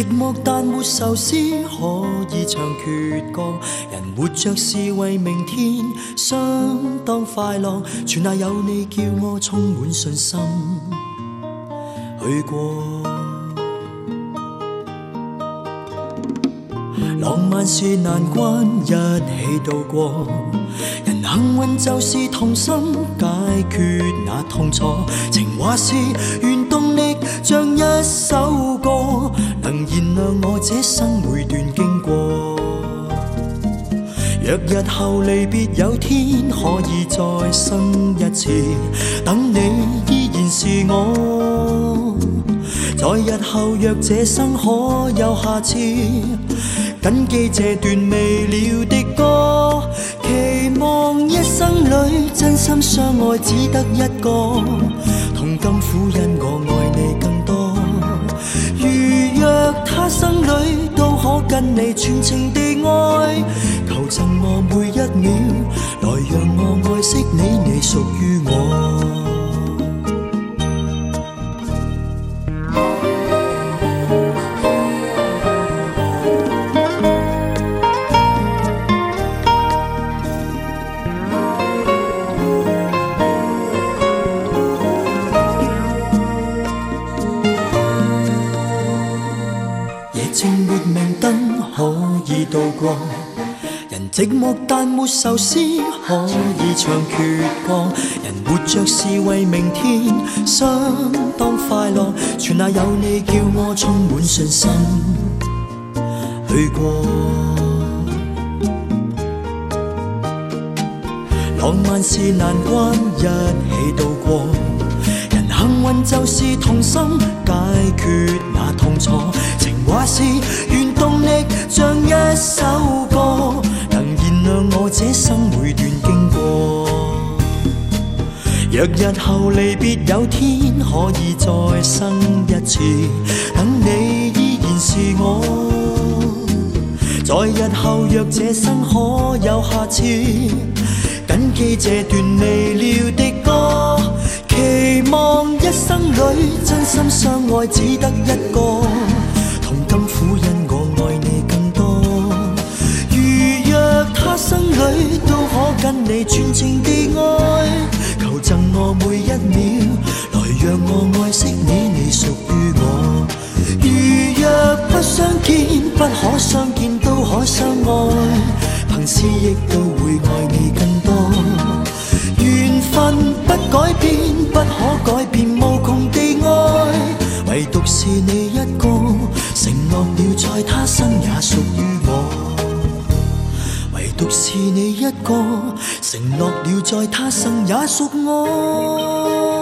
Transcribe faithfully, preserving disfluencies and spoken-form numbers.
寂寞但沒愁思，可以長缺角。人活着是為明天，相當快樂。全賴有你叫我充滿信心去過。浪漫是難關，一起渡過。人幸運就是同心，解決那痛楚。情話是原動力，像一首歌，能燃亮我這生每段經過。若日後離別有天可以再生一次，等你依然是我。在日後若這生可有下次，緊記這段未了的歌，期望一生裏真心相愛只得一個，同甘苦因我愛你更多。如若他生裏都可跟你全情地愛，求贈我每一秒，來讓我愛惜你，你屬於我。渡過人寂寞但沒愁思，可以長缺角。人活着是為明天，相當快樂。全賴有你叫我充滿信心去過。浪漫是難關，一起渡過。人幸運就是同心，解決那痛楚。情話是原動力，像一首歌，能燃亮我這生每段經過。若日後離別有天可以再生一次，等你依然是我。在日後若這生可有下次，緊記這段未了的歌，期望一生裏真心相愛只得一個，同甘苦因我愛你更多。如若他生裏都可跟你全情地愛，求贈我每一秒，來讓我愛惜你，你屬於我。如若不相見，不可相見都可相愛，憑思憶都會愛你更多。緣分不改變，不可改變，無窮地愛，唯獨是你一個，承諾了在他生也屬於我。唯獨是你一個，承諾了在他生也屬我。